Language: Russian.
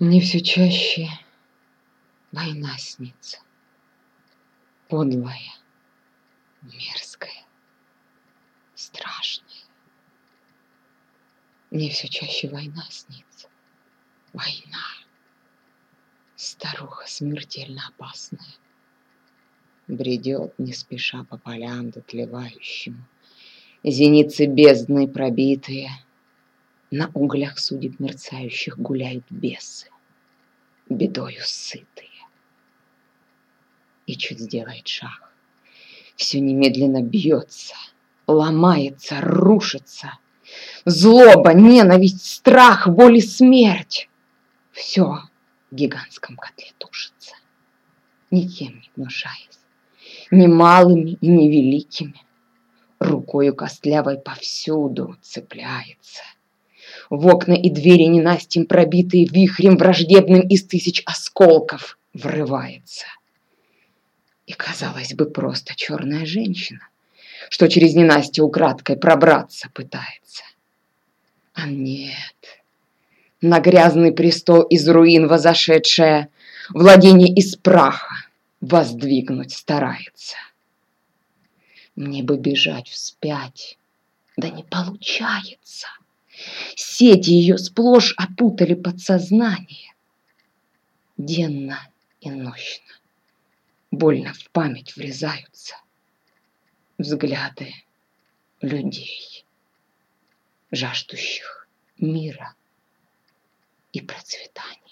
Мне все чаще война снится. Подлая, мерзкая, страшная. Мне все чаще война снится. Война. Старуха смертельно опасная. Бредет не спеша по полям дотлевающим. Зеницы бездны пробитые. На углях судеб мерцающих гуляют бесы, бедою сытые. И чуть сделает шаг, все немедленно бьется, ломается, рушится. Злоба, ненависть, страх, боль и смерть. Все в гигантском котле тушится, никем не внушаясь, ни малыми и ни великими. Рукою костлявой повсюду цепляется. В окна и двери ненастьем пробитые вихрем враждебным из тысяч осколков врывается. И, казалось бы, просто черная женщина, что через ненастье украдкой пробраться пытается. А нет, на грязный престол из руин возошедшая владение из праха воздвигнуть старается. Мне бы бежать вспять, да не получается. Сети ее сплошь опутали подсознание. Денно и нощно больно в память врезаются взгляды людей, жаждущих мира и процветания.